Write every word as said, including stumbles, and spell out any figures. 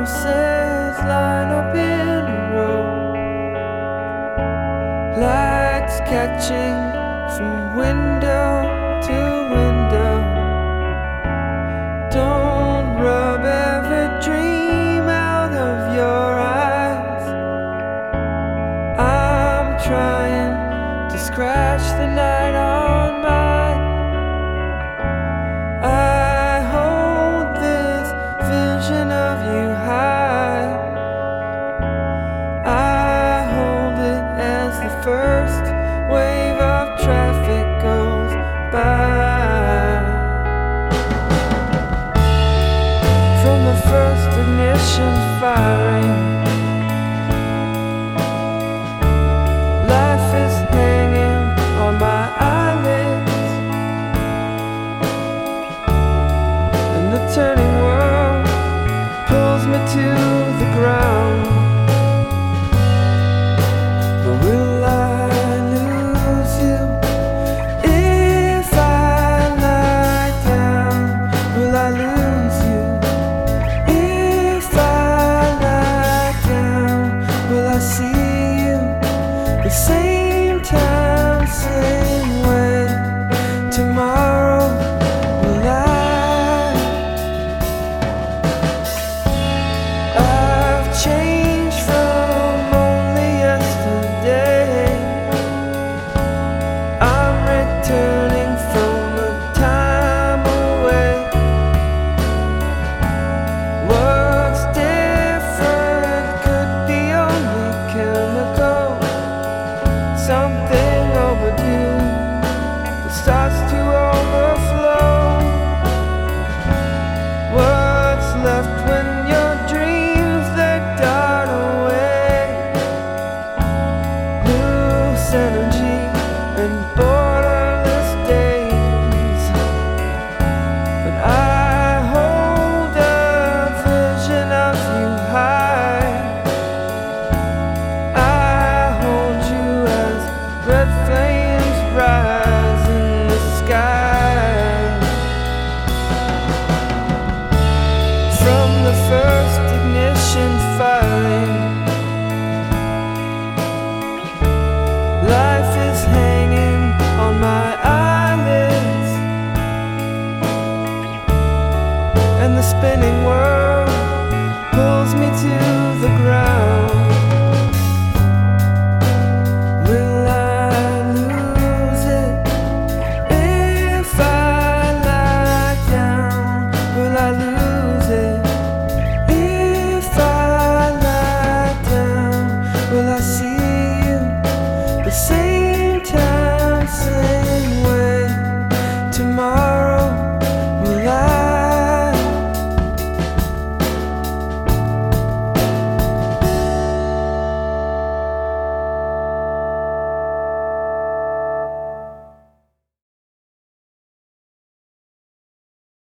houses line up in a row, lights catching from window to window. Don't rub every dream out of your eyes. I'm trying to scratch the night on mine. I hold this vision of you high. I hold it as the first wave of traffic goes by. From the first ignition firing, life is hanging on my eyelids, and the turning world pulls me to the ground. But will I lose you if I lie down? Will I lose you if I lie down? Will I see you the same time, same way tomorrow? Will I? I've changed from only yesterday. I'm returning from a time away. What's different could be only chemical, something overdue that starts to overflow. What's left when your dreams they dart away? Loose energy and borderless days. But I hold a vision of you high. I hold you as red flames rise in the sky. From the first ignition firing, life is hanging on my eyelids, and the spinning world pulls me to the ground. Will I lose it if I lie down? Will I lose it if I lie down? Will I see you the same